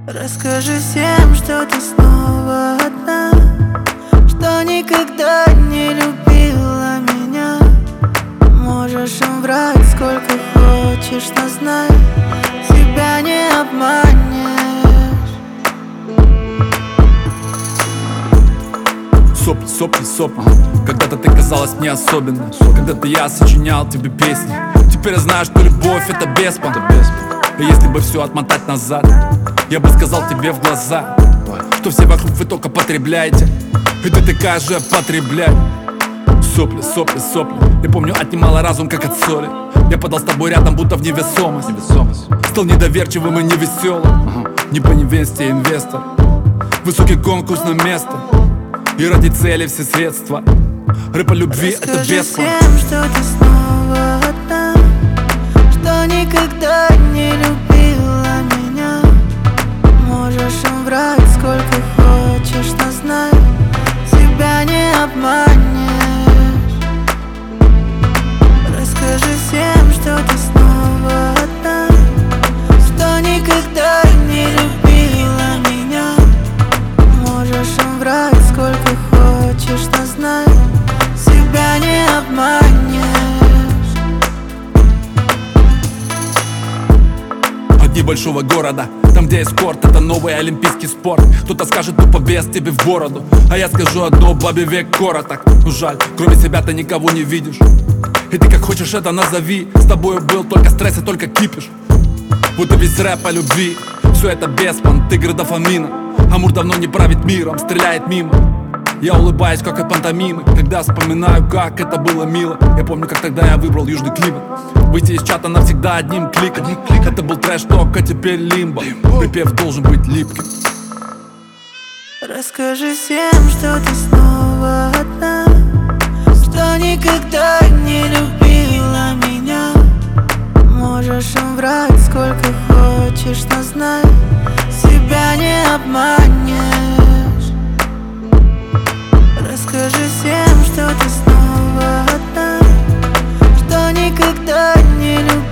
Расскажи всем, что ты снова одна, что никогда не любила меня. Можешь им врать сколько хочешь, но знай, себя не обманешь. Сопли, сопли, сопли. Когда-то ты казалась мне особенной. Когда-то я сочинял тебе песни. Теперь я знаю, что любовь — это беспон. И если бы все отмотать назад, я бы сказал тебе в глаза, что все вокруг вы только потребляете, и ты такая же потребляй. Сопли, сопли, сопли. Я помню, отнимала разум, как от соли. Я падал с тобой рядом, будто в невесомость. Стал недоверчивым и невеселым. Не по невесте инвестор. Высокий конкурс на место, и ради цели все средства. Рэп о любви — это беспон. Всем, что ты снова одна, что никогда не любила меня. Можешь им врать сколько хочешь, но знай, себя не обманешь. Расскажи всем, что ты снова одна, что никогда не любила меня. Можешь им врать сколько хочешь, но знай, себя не обманешь. Одни большого города, там где эскорт — это новый олимпийский спорт. Кто-то скажет тупо вес тебе в бороду, а я скажу одно: бабе век короток. Ну жаль, кроме себя ты никого не видишь, и ты как хочешь это назови. С тобою был только стресс и только кипиш. Вот и весь рэп о любви. Все это беспон, игры дофамина. Амур давно не правит миром, стреляет мимо. Я улыбаюсь, как от пантомимы, когда вспоминаю, как это было мило. Я помню, как тогда я выбрал южный климат. Выйти из чата навсегда одним кликом. Это был трэш-ток, а теперь лимбо. Припев должен быть липким. Расскажи всем, что ты снова одна, что никогда не любила меня. Можешь им врать сколько хочешь, но знай, себя не обманешь. Расскажи всем, что ты снова одна, что никогда не любила